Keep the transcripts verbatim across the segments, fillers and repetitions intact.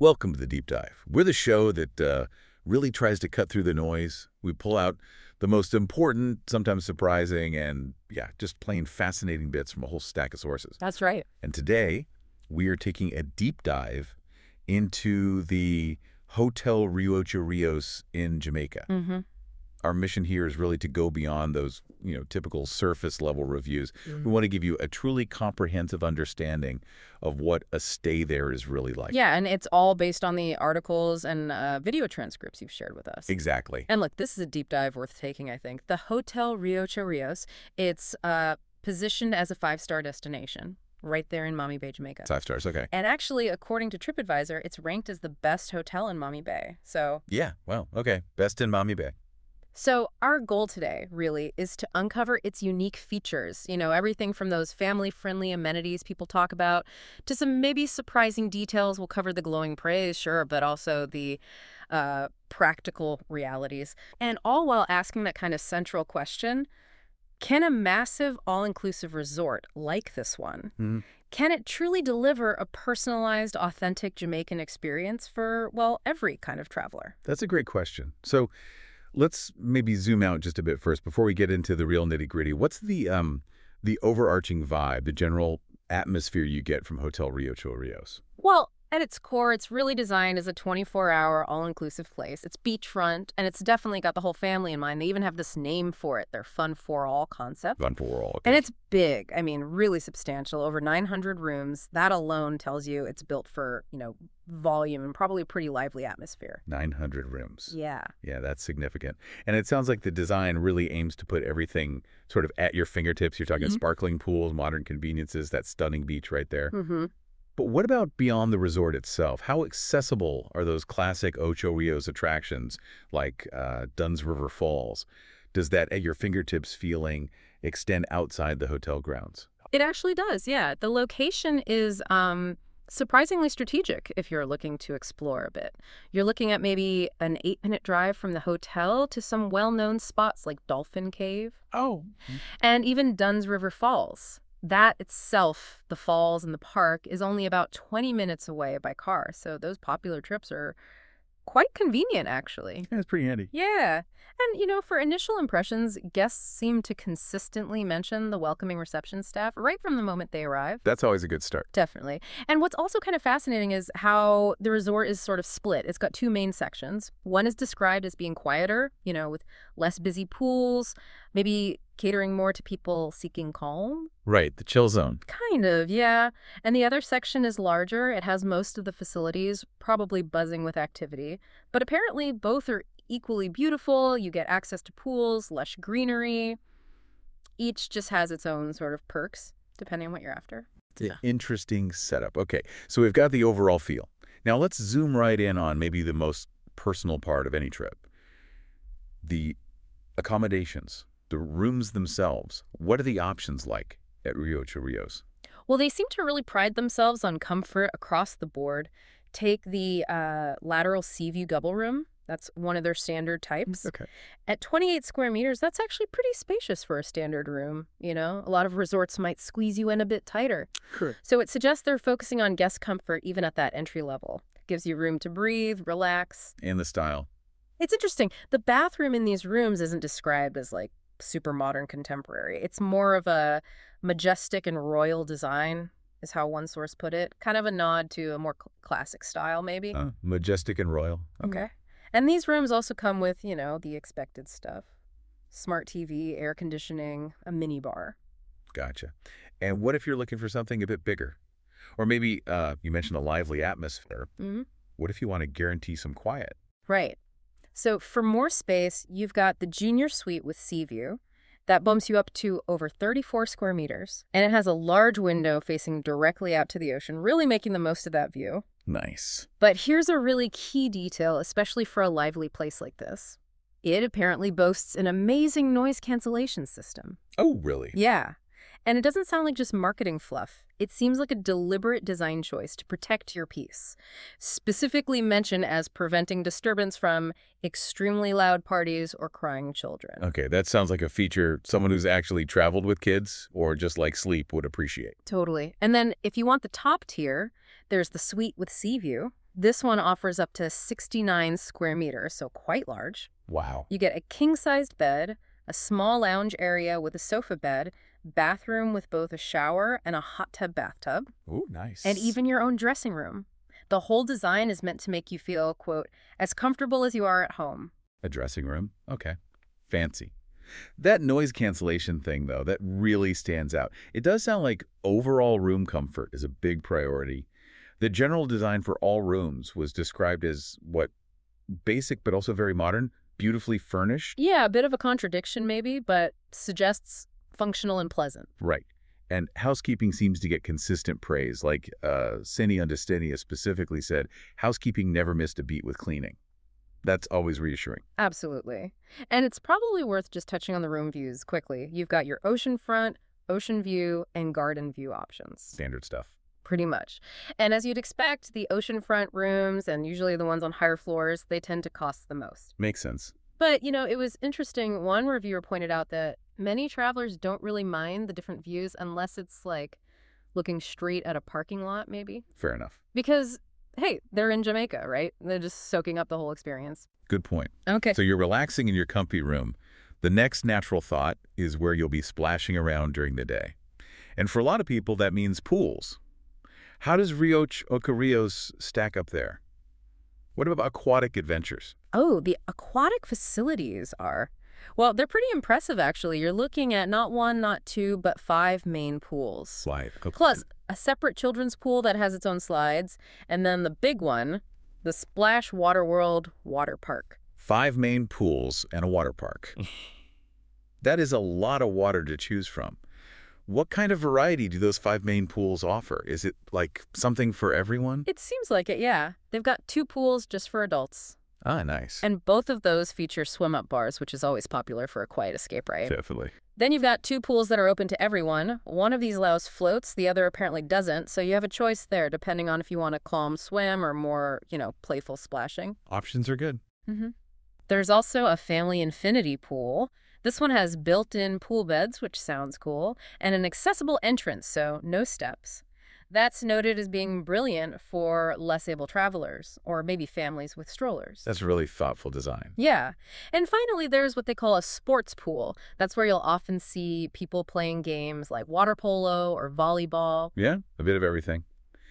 Welcome to the Deep Dive. We're the show that uh, really tries to cut through the noise. We pull out the most important, sometimes surprising, and, yeah, just plain fascinating bits from a whole stack of sources. That's right. And today, we are taking a deep dive into the Hotel Rio Ocho Rios in Jamaica. Mm-hmm. Our mission here is really to go beyond those, you know, typical surface-level reviews. Mm-hmm. We want to give you a truly comprehensive understanding of what a stay there is really like. Yeah, and it's all based on the articles and uh, video transcripts you've shared with us. Exactly. And look, this is a deep dive worth taking, I think. The Hotel Rio Ocho Rios, it's uh, positioned as a five-star destination right there in Maumee Bay, Jamaica. Five stars, okay. And actually, according to TripAdvisor, it's ranked as the best hotel in Maumee Bay. So Yeah, well, okay. Best in Maumee Bay. So our goal today, really, is to uncover its unique features. You know, everything from those family-friendly amenities people talk about to some maybe surprising details. We'll cover the glowing praise, sure, but also the uh, practical realities. And all while asking that kind of central question, can a massive all-inclusive resort like this one, Mm-hmm. can it truly deliver a personalized, authentic Jamaican experience for, well, every kind of traveler? That's a great question. So let's maybe zoom out just a bit first before we get into the real nitty-gritty. What's the um the overarching vibe, the general atmosphere you get from Hotel Rio Ocho Rios? Well, at its core, it's really designed as a twenty-four hour all-inclusive place. It's beachfront, and it's definitely got the whole family in mind. They even have this name for it, their Fun for All concept. Fun for all. Okay. And it's big. I mean, really substantial, over nine hundred rooms. That alone tells you it's built for, you know, volume and probably a pretty lively atmosphere. nine hundred rooms. Yeah. Yeah, that's significant. And it sounds like the design really aims to put everything sort of at your fingertips. You're talking Mm-hmm. sparkling pools, modern conveniences, that stunning beach right there. Mm-hmm. But what about beyond the resort itself? How accessible are those classic Ocho Rios attractions like uh, Dunn's River Falls? Does that at your fingertips feeling extend outside the hotel grounds? It actually does, yeah. The location is um, surprisingly strategic if you're looking to explore a bit. You're looking at maybe an eight-minute drive from the hotel to some well-known spots like Dolphin Cave Oh. and even Dunn's River Falls. That itself, the falls and the park, is only about twenty minutes away by car. So those popular trips are quite convenient, actually. That's pretty handy. Yeah. And, you know, for initial impressions, guests seem to consistently mention the welcoming reception staff right from the moment they arrive. That's always a good start. Definitely. And what's also kind of fascinating is how the resort is sort of split. It's got two main sections. One is described as being quieter, you know, with less busy pools, maybe catering more to people seeking calm. Right, the chill zone. Kind of, yeah. And the other section is larger. It has most of the facilities, probably buzzing with activity. But apparently both are equally beautiful. You get access to pools, lush greenery. Each just has its own sort of perks, depending on what you're after. Yeah. Interesting setup. Okay, so we've got the overall feel. Now let's zoom right in on maybe the most personal part of any trip. The accommodations, the rooms themselves. What are the options like at Rio Ocho Rios? Well, they seem to really pride themselves on comfort across the board. Take the uh, lateral sea view double room. That's one of their standard types. Okay. At twenty-eight square meters, that's actually pretty spacious for a standard room. You know, a lot of resorts might squeeze you in a bit tighter. Sure. So it suggests they're focusing on guest comfort even at that entry level. Gives you room to breathe, relax. And the style. It's interesting. The bathroom in these rooms isn't described as like super modern contemporary. It's more of a majestic and royal design, is how one source put it. Kind of a nod to a more cl- classic style, maybe. Uh, majestic and royal. Okay. And these rooms also come with, you know, the expected stuff. Smart T V, air conditioning, a mini bar. Gotcha. And what if you're looking for something a bit bigger? Or maybe uh, you mentioned a lively atmosphere. Mm-hmm. What if you want to guarantee some quiet? Right. So for more space, you've got the Junior Suite with sea view. That bumps you up to over thirty-four square meters. And it has a large window facing directly out to the ocean, really making the most of that view. Nice. But here's a really key detail, especially for a lively place like this. It apparently boasts an amazing noise cancellation system. Oh, really? Yeah. And it doesn't sound like just marketing fluff. It seems like a deliberate design choice to protect your peace, specifically mentioned as preventing disturbance from extremely loud parties or crying children. Okay, that sounds like a feature someone who's actually traveled with kids or just like sleep would appreciate. Totally. And then if you want the top tier, there's the suite with sea view. This one offers up to sixty-nine square meters, so quite large. Wow. You get a king-sized bed, a small lounge area with a sofa bed, bathroom with both a shower and a hot tub bathtub, Ooh, nice. and even your own dressing room. The whole design is meant to make you feel, quote, as comfortable as you are at home. A dressing room? Okay. Fancy. That noise cancellation thing, though, that really stands out. It does sound like overall room comfort is a big priority. The general design for all rooms was described as, what, basic but also very modern, beautifully furnished? Yeah, a bit of a contradiction maybe, but suggests functional and pleasant. Right. And housekeeping seems to get consistent praise, like uh, Cine Undestenia specifically said, housekeeping never missed a beat with cleaning. That's always reassuring. Absolutely. And it's probably worth just touching on the room views quickly. You've got your oceanfront, ocean view, and garden view options. Standard stuff. Pretty much. And as you'd expect, the oceanfront rooms, and usually the ones on higher floors, they tend to cost the most. Makes sense. But, you know, it was interesting. One reviewer pointed out that many travelers don't really mind the different views unless it's like looking straight at a parking lot, maybe. Fair enough. Because, hey, they're in Jamaica, right? They're just soaking up the whole experience. Good point. Okay. So you're relaxing in your comfy room. The next natural thought is where you'll be splashing around during the day. And for a lot of people, that means pools. How does Rio Chorrillos stack up there? What about aquatic adventures? Oh, the aquatic facilities are. Well, they're pretty impressive, actually. You're looking at not one, not two, but five main pools. Slide. Okay. Plus, a separate children's pool that has its own slides, and then the big one, the Splash Water World Water Park. Five main pools and a water park. That is a lot of water to choose from. What kind of variety do those five main pools offer? Is it like something for everyone? It seems like it, yeah. They've got two pools just for adults. Ah, nice. And both of those feature swim-up bars, which is always popular for a quiet escape, right? Definitely. Then you've got two pools that are open to everyone. One of these allows floats, the other apparently doesn't, so you have a choice there depending on if you want a calm swim or more, you know, playful splashing. Options are good. Mm-hmm. There's also a family infinity pool. This one has built-in pool beds, which sounds cool, and an accessible entrance, so no steps. That's noted as being brilliant for less able travelers, or maybe families with strollers. That's really thoughtful design. Yeah. And finally, there's what they call a sports pool. That's where you'll often see people playing games like water polo or volleyball. Yeah, a bit of everything.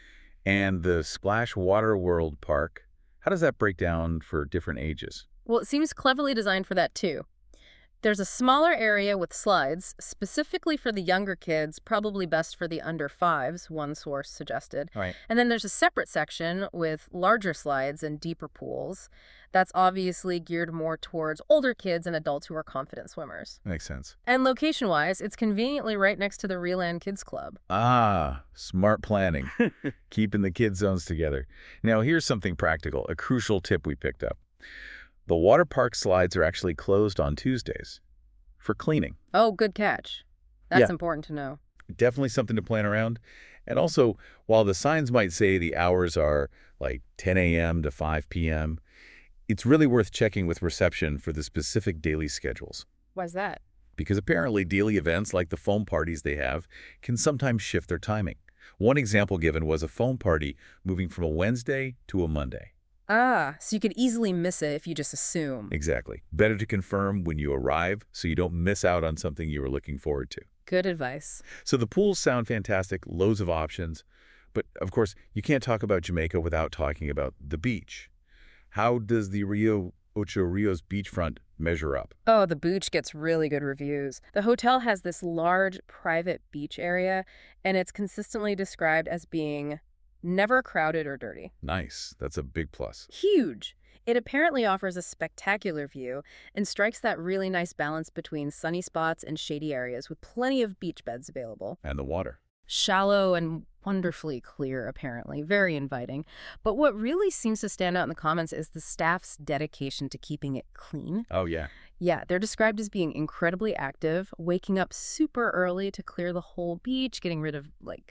And the Splash Water World Park, how does that break down for different ages? Well, it seems cleverly designed for that, too. There's a smaller area with slides, specifically for the younger kids, probably best for the under fives, one source suggested. All right. And then there's a separate section with larger slides and deeper pools. That's obviously geared more towards older kids and adults who are confident swimmers. Makes sense. And location-wise, it's conveniently right next to the Reland Kids Club. Ah, smart planning. Keeping the kid zones together. Now, here's something practical, a crucial tip we picked up. The water park slides are actually closed on Tuesdays for cleaning. Oh, good catch. That's Yeah. important to know. Definitely something to plan around. And also, while the signs might say the hours are like ten a m to five p m, it's really worth checking with reception for the specific daily schedules. Why's that? Because apparently daily events like the foam parties they have can sometimes shift their timing. One example given was a foam party moving from a Wednesday to a Monday. Ah, so you could easily miss it if you just assume. Exactly. Better to confirm when you arrive so you don't miss out on something you were looking forward to. Good advice. So the pools sound fantastic, loads of options. But of course, you can't talk about Jamaica without talking about the beach. How does the Rio Ocho Rios beachfront measure up? Oh, the beach gets really good reviews. The hotel has this large private beach area, and it's consistently described as being never crowded or dirty. Nice. That's a big plus. Huge. It apparently offers a spectacular view and strikes that really nice balance between sunny spots and shady areas with plenty of beach beds available. And the water. Shallow and wonderfully clear, apparently. Very inviting. But what really seems to stand out in the comments is the staff's dedication to keeping it clean. Oh, yeah. Yeah, they're described as being incredibly active, waking up super early to clear the whole beach, getting rid of, like,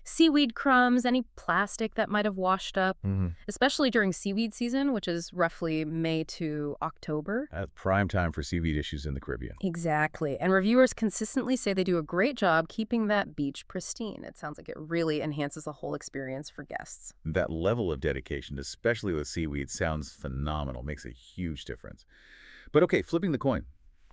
seaweed crumbs, any plastic that might have washed up, Mm-hmm. especially during seaweed season, which is roughly May to October. That's prime time for seaweed issues in the Caribbean. Exactly. And reviewers consistently say they do a great job keeping that beach pristine. It sounds like it really enhances the whole experience for guests. That level of dedication, especially with seaweed, sounds phenomenal, makes a huge difference. But okay, flipping the coin.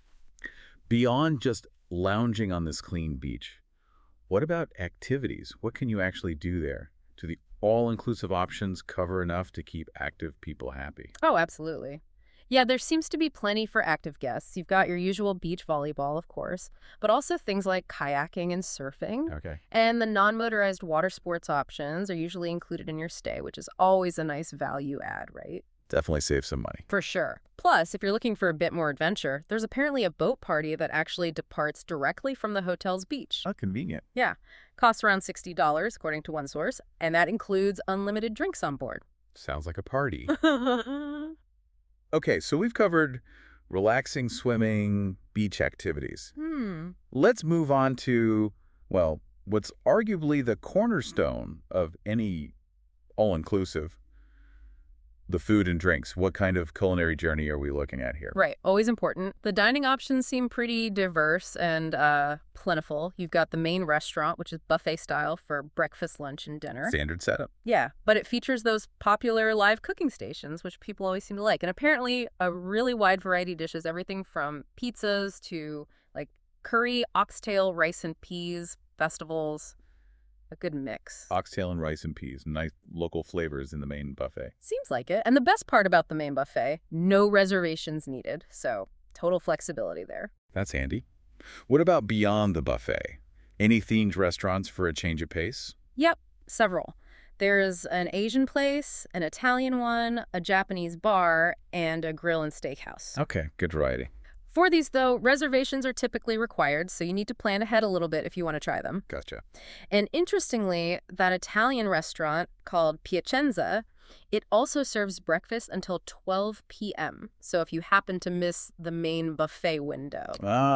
Beyond just lounging on this clean beach, what about activities? What can you actually do there? Do the all-inclusive options cover enough to keep active people happy? Oh, absolutely. Yeah, there seems to be plenty for active guests. You've got your usual beach volleyball, of course, but also things like kayaking and surfing. Okay. And the non-motorized water sports options are usually included in your stay, which is always a nice value add, right? Definitely save some money. For sure. Plus, if you're looking for a bit more adventure, there's apparently a boat party that actually departs directly from the hotel's beach. How convenient. Yeah. Costs around sixty dollars, according to one source, and that includes unlimited drinks on board. Sounds like a party. Okay, so we've covered relaxing, swimming, beach activities. hmm. Let's move on to, well, what's arguably the cornerstone of any all-inclusive, the food and drinks. What kind of culinary journey are we looking at here? Right, always important. The dining options seem pretty diverse and uh, plentiful. You've got the main restaurant, which is buffet style for breakfast, lunch, and dinner. Standard setup. Yeah, but it features those popular live cooking stations, which people always seem to like. And apparently a really wide variety of dishes, everything from pizzas to like curry, oxtail, rice and peas, festivals. A good mix. Oxtail and rice and peas. Nice local flavors in the main buffet. Seems like it. And the best part about the main buffet, no reservations needed. So total flexibility there. That's handy. What about beyond the buffet? Any themed restaurants for a change of pace? Yep, several. There's an Asian place, an Italian one, a Japanese bar, and a grill and steakhouse. Okay, good variety. For these, though, reservations are typically required, so you need to plan ahead a little bit if you want to try them. Gotcha. And interestingly, that Italian restaurant called Piacenza, it also serves breakfast until twelve p m So if you happen to miss the main buffet window.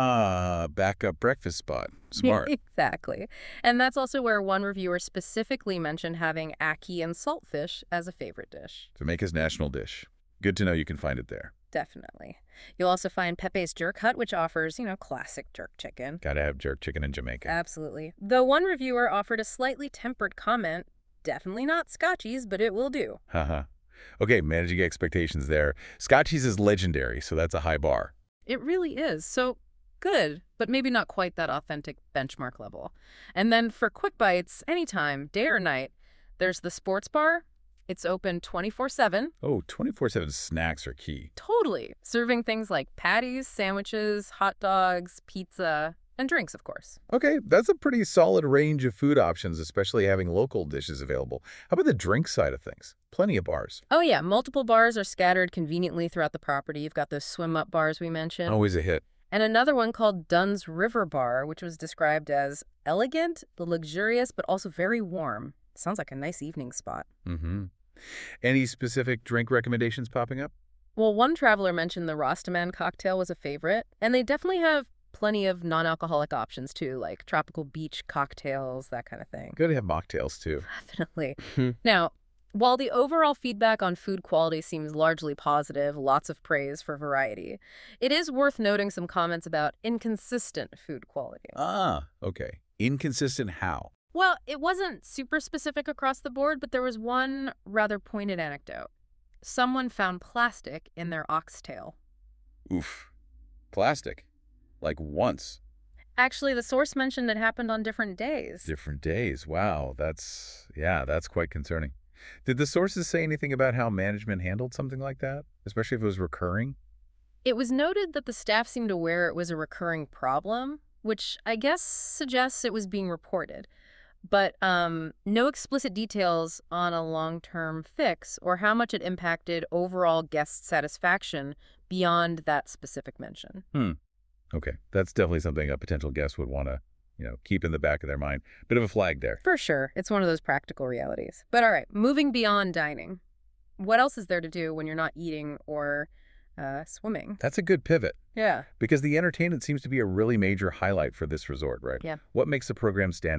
Ah, backup breakfast spot. Smart. Exactly. And that's also where one reviewer specifically mentioned having ackee and saltfish as a favorite dish. Jamaica's national dish. Good to know you can find it there. Definitely. You'll also find Pepe's Jerk Hut, which offers, you know, classic jerk chicken. Gotta have jerk chicken in Jamaica. Absolutely. Though one reviewer offered a slightly tempered comment, definitely not Scotchies, but it will do. Haha. Okay, managing expectations there. Scotchies is legendary, so that's a high bar. It really is. So good, but maybe not quite that authentic benchmark level. And then for quick bites, anytime, day or night, there's the sports bar. It's open twenty-four seven. Oh, twenty-four seven snacks are key. Totally. Serving things like patties, sandwiches, hot dogs, pizza, and drinks, of course. Okay, that's a pretty solid range of food options, especially having local dishes available. How about the drink side of things? Plenty of bars. Oh, yeah. Multiple bars are scattered conveniently throughout the property. You've got those swim-up bars we mentioned. Always a hit. And another one called Dunn's River Bar, which was described as elegant, luxurious, but also very warm. Sounds like a nice evening spot. Mm-hmm. Any specific drink recommendations popping up? Well, one traveler mentioned the Rastaman cocktail was a favorite, and they definitely have plenty of non-alcoholic options, too, like tropical beach cocktails, that kind of thing. Good to have mocktails, too. Definitely. Now, while the overall feedback on food quality seems largely positive, lots of praise for variety, it is worth noting some comments about inconsistent food quality. Ah, okay. Inconsistent how? Well, it wasn't super specific across the board, but there was one rather pointed anecdote. Someone found plastic in their oxtail. Oof. Plastic. Like once. Actually, the source mentioned it happened on different days. Different days. Wow, that's, yeah, that's quite concerning. Did the sources say anything about how management handled something like that, especially if it was recurring? It was noted that the staff seemed aware it was a recurring problem, which I guess suggests it was being reported. But um, no explicit details on a long-term fix or how much it impacted overall guest satisfaction beyond that specific mention. Hmm. Okay, that's definitely something a potential guest would want to, you know, keep in the back of their mind. Bit of a flag there. For sure. It's one of those practical realities. But all right, moving beyond dining. What else is there to do when you're not eating or uh, swimming? That's a good pivot. Yeah. Because the entertainment seems to be a really major highlight for this resort, right? Yeah. What makes the program stand out?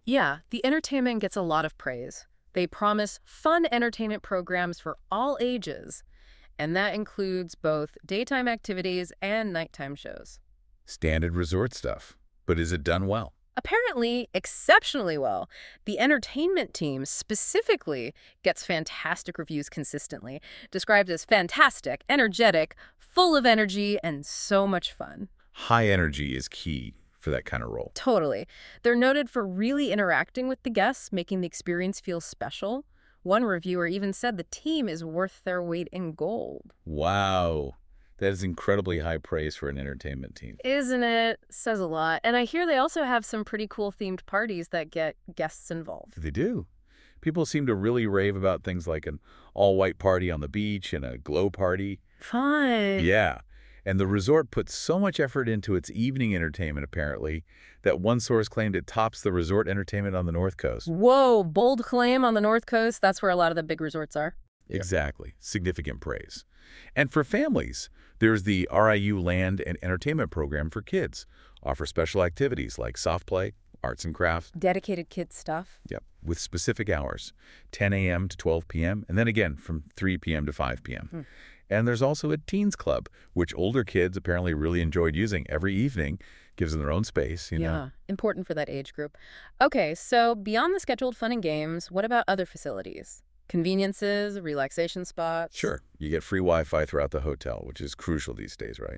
Yeah, the entertainment gets a lot of praise. They promise fun entertainment programs for all ages, and that includes both daytime activities and nighttime shows. Standard resort stuff. But is it done well? Apparently, exceptionally well. The entertainment team specifically gets fantastic reviews consistently, described as fantastic, energetic, full of energy, and so much fun. High energy is key for that kind of role. Totally. They're noted for really interacting with the guests, making the experience feel special. One reviewer even said the team is worth their weight in gold. Wow. That is incredibly high praise for an entertainment team. Isn't it? Says a lot. And I hear they also have some pretty cool themed parties that get guests involved. They do. People seem to really rave about things like an all-white party on the beach and a glow party. Fun. Yeah. And the resort puts so much effort into its evening entertainment, apparently, that one source claimed it tops the resort entertainment on the North Coast. Whoa, bold claim on the North Coast. That's where a lot of the big resorts are. Exactly. Significant praise. And for families, there's the R I U Land and Entertainment Program for kids. Offer special activities like soft play, arts and crafts. Dedicated kids stuff. Yep, with specific hours, ten a m to twelve p m, and then again from three p m to five p m Hmm. And there's also a teens club, which older kids apparently really enjoyed using every evening. Gives them their own space, you know. Yeah, important for that age group. Okay, so beyond the scheduled fun and games, what about other facilities? Conveniences, relaxation spots? Sure, you get free Wi-Fi throughout the hotel, which is crucial these days, right?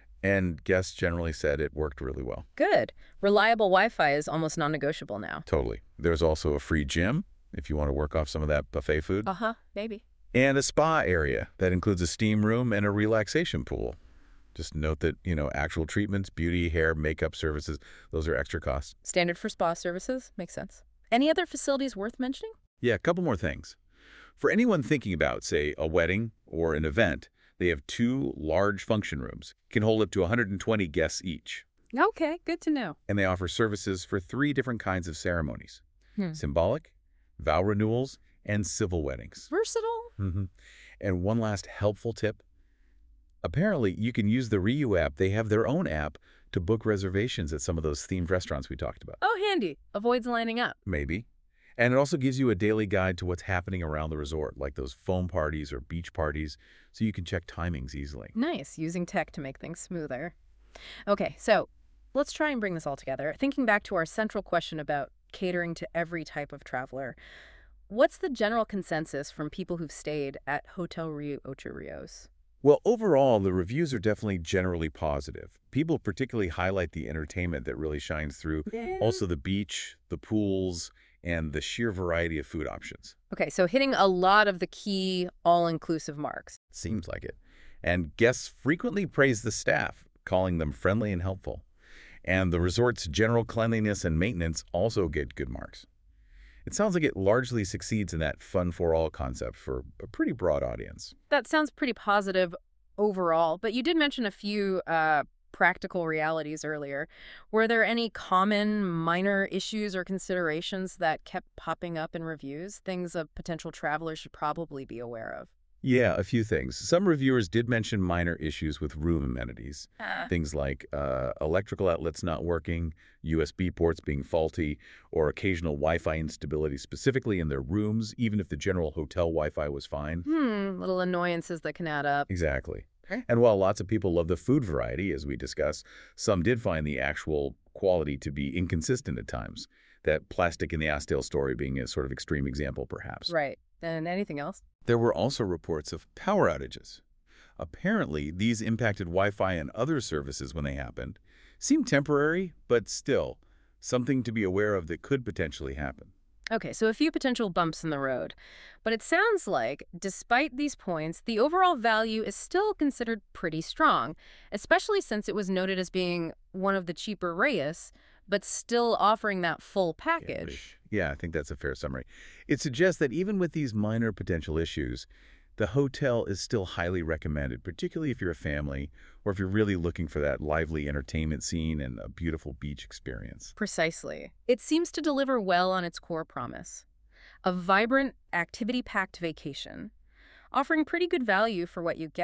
And guests generally said it worked really well. Good. Reliable Wi-Fi is almost non-negotiable now. Totally. There's also a free gym if you want to work off some of that buffet food. Uh-huh, maybe. And a spa area that includes a steam room and a relaxation pool. Just note that, you know, actual treatments, beauty, hair, makeup services, those are extra costs. Standard for spa services? Makes sense. Any other facilities worth mentioning? Yeah, a couple more things. For anyone thinking about, say, a wedding or an event, they have two large function rooms. Can hold up to one hundred twenty guests each. Okay, good to know. And they offer services for three different kinds of ceremonies. Hmm. Symbolic, vow renewals, and civil weddings. Versatile? Mm-hmm. And one last helpful tip. Apparently, you can use the Ryu app. They have their own app to book reservations at some of those themed restaurants we talked about. Oh, handy. Avoids lining up. Maybe. And it also gives you a daily guide to what's happening around the resort, like those foam parties or beach parties, so you can check timings easily. Nice, using tech to make things smoother. Okay, so let's try and bring this all together. Thinking back to our central question about catering to every type of traveler, what's the general consensus from people who've stayed at Hotel Rio Ocho Rios? Well, overall, the reviews are definitely generally positive. People particularly highlight the entertainment that really shines through, also the beach, the pools, and the sheer variety of food options. Okay, so hitting a lot of the key all-inclusive marks. Seems like it. And guests frequently praise the staff, calling them friendly and helpful. And the resort's general cleanliness and maintenance also get good marks. It sounds like it largely succeeds in that fun-for-all concept for a pretty broad audience. That sounds pretty positive overall, but you did mention a few uh, practical realities earlier. Were there any common minor issues or considerations that kept popping up in reviews, things a potential traveler should probably be aware of? Yeah, a few things. Some reviewers did mention minor issues with room amenities. Uh, Things like uh, electrical outlets not working, U S B ports being faulty, or occasional Wi-Fi instability specifically in their rooms, even if the general hotel Wi-Fi was fine. hmm, little annoyances that can add up. Exactly. Okay. And while lots of people love the food variety, as we discussed, some did find the actual quality to be inconsistent at times. That plastic in the Asdale story being a sort of extreme example, perhaps. Right. And anything else? There were also reports of power outages. Apparently, these impacted Wi-Fi and other services when they happened. Seemed temporary, but still, something to be aware of that could potentially happen. Okay, so a few potential bumps in the road. But it sounds like, despite these points, the overall value is still considered pretty strong, especially since it was noted as being one of the cheaper Reyes, but still offering that full package. Yeah, I think that's a fair summary. It suggests that even with these minor potential issues, the hotel is still highly recommended, particularly if you're a family or if you're really looking for that lively entertainment scene and a beautiful beach experience. Precisely. It seems to deliver well on its core promise. A vibrant, activity-packed vacation, offering pretty good value for what you get,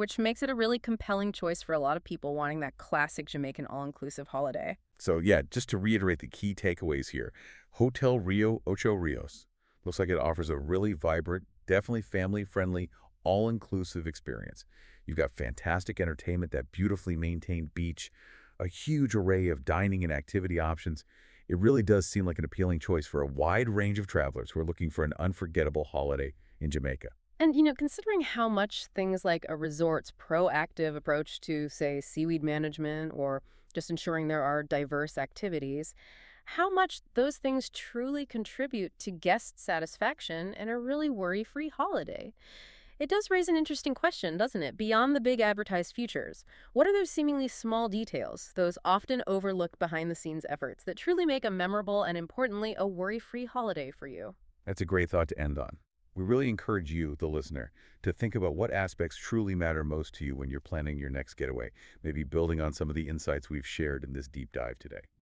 which makes it a really compelling choice for a lot of people wanting that classic Jamaican all-inclusive holiday. So yeah, just to reiterate the key takeaways here, Hotel Rio Ocho Rios looks like it offers a really vibrant, definitely family-friendly, all-inclusive experience. You've got fantastic entertainment, that beautifully maintained beach, a huge array of dining and activity options. It really does seem like an appealing choice for a wide range of travelers who are looking for an unforgettable holiday in Jamaica. And, you know, considering how much things like a resort's proactive approach to, say, seaweed management or just ensuring there are diverse activities, how much those things truly contribute to guest satisfaction and a really worry-free holiday. It does raise an interesting question, doesn't it? Beyond the big advertised features, what are those seemingly small details, those often overlooked behind-the-scenes efforts that truly make a memorable and, importantly, a worry-free holiday for you? That's a great thought to end on. We really encourage you, the listener, to think about what aspects truly matter most to you when you're planning your next getaway, maybe building on some of the insights we've shared in this deep dive today.